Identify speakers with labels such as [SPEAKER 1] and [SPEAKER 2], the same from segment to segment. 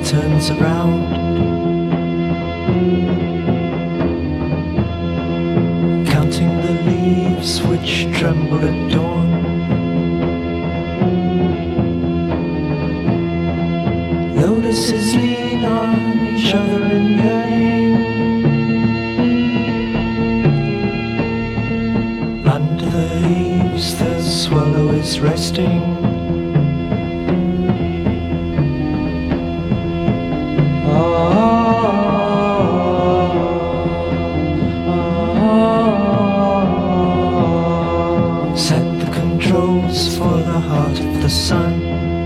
[SPEAKER 1] turns around, counting the leaves which tremble at dawn. Lotuses lean on each other in yearning. Under the leaves the swallow is resting. Set the controls for the heart of the sun.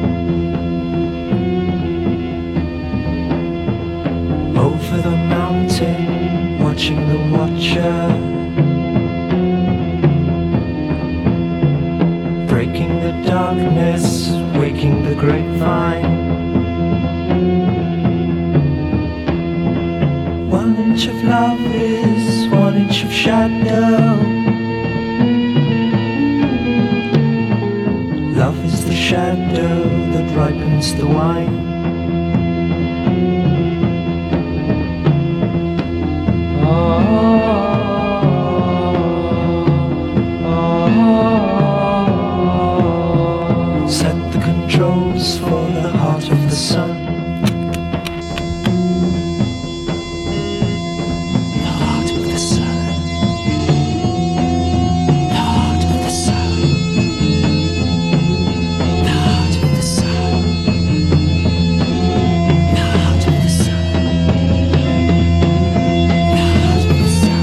[SPEAKER 1] Over the mountain, watching the watcher, breaking the darkness, waking the grapevine. 1 inch of love is 1 inch of shadow. Love is the shadow that ripens the wine. Set the controls for the heart of the sun. The heart of the sun. The heart of the sun. The heart of the sun. The heart of the sun. The heart of the sun.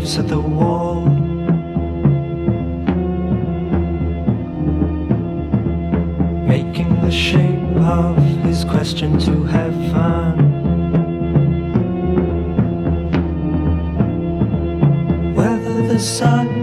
[SPEAKER 1] leaves at the wall. Making the shape of his question to have fun. Whether the sun